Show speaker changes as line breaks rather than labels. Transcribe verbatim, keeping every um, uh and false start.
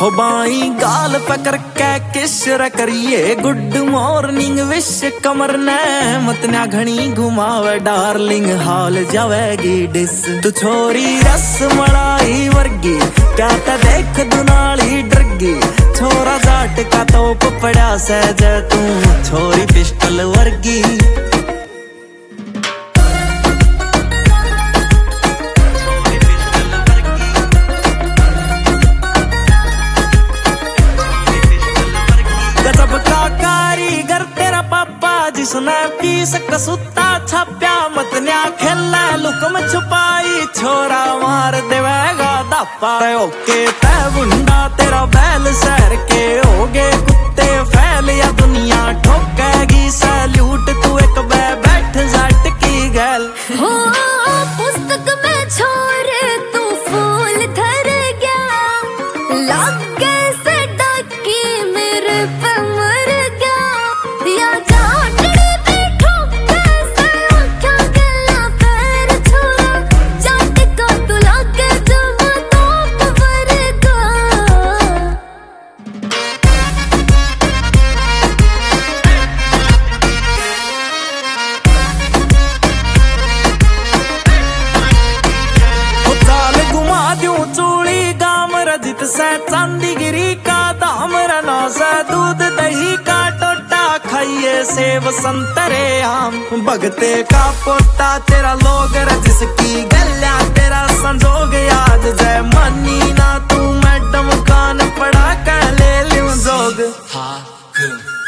हो बाई गाल पकड़ के किशर करिए गुड मॉर्निंग विश कमर ने मत ना घनी घुमावे डार्लिंग हाल जावेगी डिस तू छोरी रस मलाई वर्गी क्या ते देख दुनाली डरगी छोरा जाट का तोप पड़ा सहज तू छोरी पिस्टल वर्गी जिसने पीस कसूता छाप्या मतन्या खेला लुकम छुपाई छोरा मार देवेगा दापा ओके तै बुंडा तेरा बैल शहर के होगे कुत्ते फैल या दुनिया ठोकेगी सैल्यूट तू एक बै बैठ जाट की गैल
हो पुस्तक में छोरे तू फूल धर गया लग गए से डाकी मेरे पे मर गया या से चांदीगिरी का दाम रना से दूध दही का टोटा खाइए सेब संतरे आम भगते का पोता तेरा लोग जिसकी गल्या तेरा संजोग याद जय मनी ना तू मैडम कान पड़ा कर ले लियो जोग। हाँ